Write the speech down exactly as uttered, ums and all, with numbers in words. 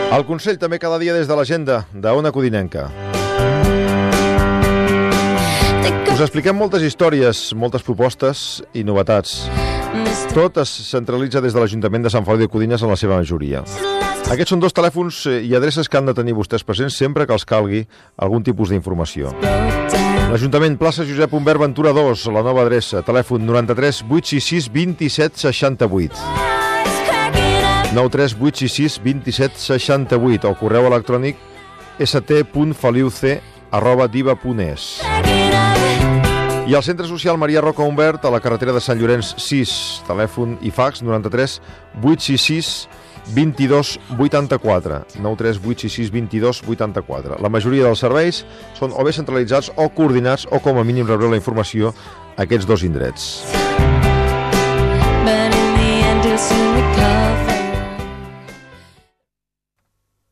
El Consell també cada dia des de l'agenda d'Ona Codinenca. Us expliquem moltes històries, moltes propostes i novetats. Tot es centralitza des de l'Ajuntament de Sant Feliu de Codines en la seva majoria. Aquests són dos telèfons i adreces que han de tenir vostès presents sempre que els calgui algun tipus d'informació. L'Ajuntament, plaça Josep Humbert Ventura dos, la nova adreça, telèfon noranta-tres vuit sis sis vint set seixanta-vuit. nou tres vuit sis sis vint set seixanta-vuit o correu electrònic st punt feliuc arroba diva punt es. I al Centre Social Maria Roca Humbert, a la carretera de Sant Llorenç sis, telèfon i fax noranta-tres vuit sis sis vint dos vuitanta-quatre, nou tres vuit sis sis vint dos vuitanta-quatre. La majoria dels serveis són o bé centralitzats o coordinats o com a mínim rebreu la informació a aquests dos indrets.